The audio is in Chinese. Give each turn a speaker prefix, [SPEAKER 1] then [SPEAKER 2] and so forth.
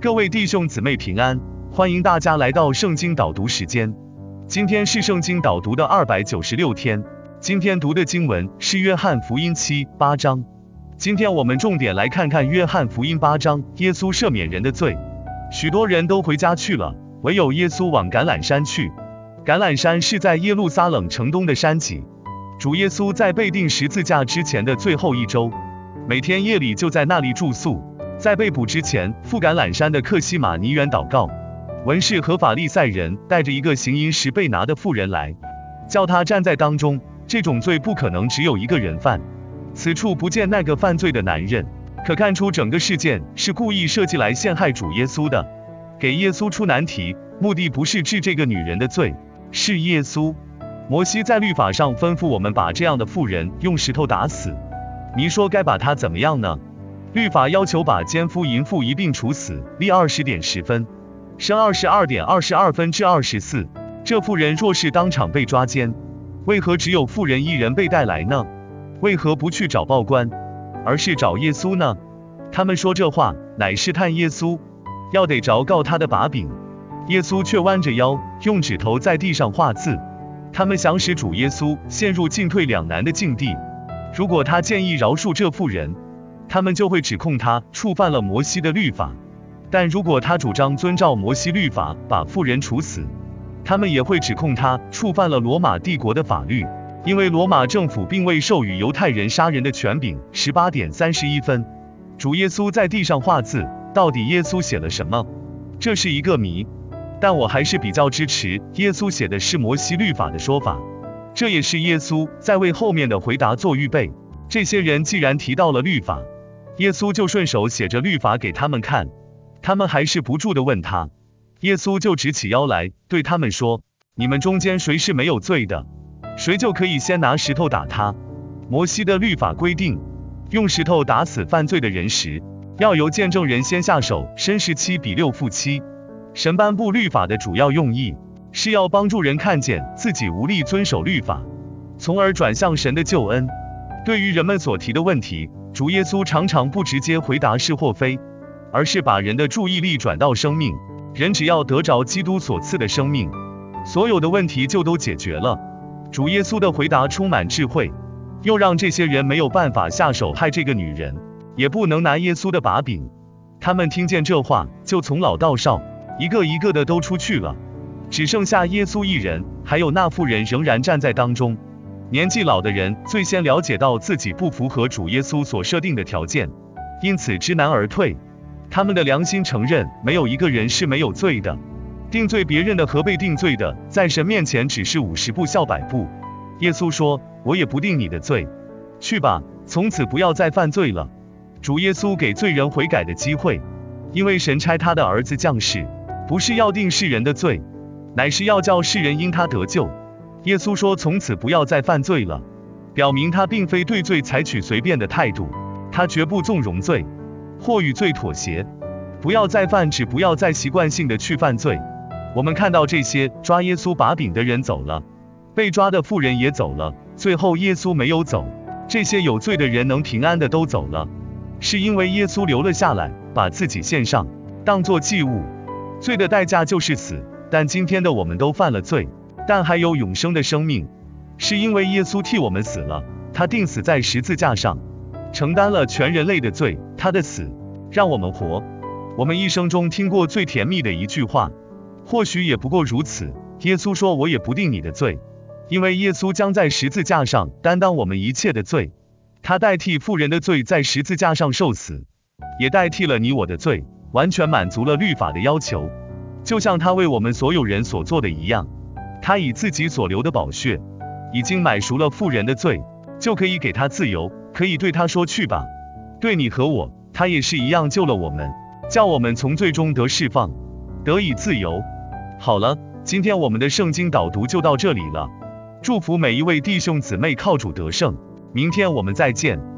[SPEAKER 1] 各位弟兄姊妹平安，欢迎大家来到圣经导读时间。今天是圣经导读的296天，今天读的经文是约翰福音8章。今天我们重点来看看约翰福音8章，耶稣赦免人的罪。许多人都回家去了，唯有耶稣往橄榄山去。橄榄山是在耶路撒冷城东的山脊。主耶稣在被钉十字架之前的最后一周，每天夜里就在那里住宿。在被捕之前，赴橄榄山的客西马尼园祷告。文士和法利赛人带着一个行淫时被拿的妇人来，叫他站在当中。这种罪不可能只有一个人犯。此处不见那个犯罪的男人，可看出整个事件是故意设计来陷害主耶稣的，给耶稣出难题，目的不是治这个女人的罪，是耶稣。摩西在律法上吩咐我们把这样的妇人用石头打死。你说该把她怎么样呢？律法要求把奸夫淫妇一并处死，立20点10分，生22点22分至24。这妇人若是当场被抓奸，为何只有妇人一人被带来呢？为何不去找报官，而是找耶稣呢？他们说这话，乃试探耶稣，要得着告他的把柄。耶稣却弯着腰，用指头在地上画字。他们想使主耶稣陷入进退两难的境地。如果他建议饶恕这妇人，他们就会指控他触犯了摩西的律法；但如果他主张遵照摩西律法把妇人处死，他们也会指控他触犯了罗马帝国的法律，因为罗马政府并未授予犹太人杀人的权柄。18点31分，主耶稣在地上画字，到底耶稣写了什么？这是一个谜。但我还是比较支持耶稣写的是摩西律法的说法，这也是耶稣在为后面的回答做预备。这些人既然提到了律法，耶稣就顺手写着律法给他们看，他们还是不住地问他。耶稣就直起腰来，对他们说：你们中间谁是没有罪的，谁就可以先拿石头打他。摩西的律法规定，用石头打死犯罪的人时，要由见证人先下手，申17比6负7。神颁布律法的主要用意，是要帮助人看见自己无力遵守律法，从而转向神的救恩。对于人们所提的问题，主耶稣常常不直接回答是或非，而是把人的注意力转到生命。人只要得着基督所赐的生命，所有的问题就都解决了。主耶稣的回答充满智慧，又让这些人没有办法下手害这个女人，也不能拿耶稣的把柄。他们听见这话，就从老到少，一个一个的都出去了，只剩下耶稣一人，还有那妇人仍然站在当中。年纪老的人最先了解到自己不符合主耶稣所设定的条件，因此知难而退。他们的良心承认，没有一个人是没有罪的。定罪别人的和被定罪的，在神面前只是50步笑100步。耶稣说：我也不定你的罪，去吧，从此不要再犯罪了。主耶稣给罪人悔改的机会，因为神差他的儿子降世，不是要定世人的罪，乃是要叫世人因他得救。耶稣说从此不要再犯罪了，表明他并非对罪采取随便的态度，他绝不纵容罪，或与罪妥协。不要再犯，只不要再习惯性的去犯罪。我们看到这些抓耶稣把柄的人走了，被抓的妇人也走了，最后耶稣没有走。这些有罪的人能平安的都走了，是因为耶稣留了下来，把自己献上，当作祭物。罪的代价就是死，但今天的我们都犯了罪，但还有永生的生命，是因为耶稣替我们死了，他钉死在十字架上，承担了全人类的罪。他的死让我们活。我们一生中听过最甜蜜的一句话，或许也不过如此。耶稣说：我也不定你的罪。因为耶稣将在十字架上担当我们一切的罪，他代替妇人的罪在十字架上受死，也代替了你我的罪，完全满足了律法的要求，就像他为我们所有人所做的一样。他以自己所流的宝血，已经买赎了妇人的罪，就可以给他自由，可以对他说去吧。对你和我，他也是一样救了我们，叫我们从罪中得释放，得以自由。好了，今天我们的圣经导读就到这里了。祝福每一位弟兄姊妹靠主得胜，明天我们再见。